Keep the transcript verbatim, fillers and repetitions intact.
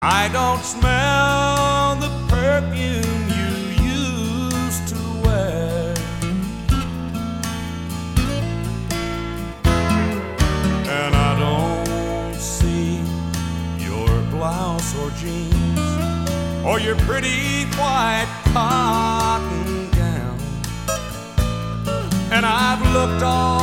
I don't smell the perfume you used to wear, and I don't see your blouse or jeans or your pretty white cotton gown. And I've looked all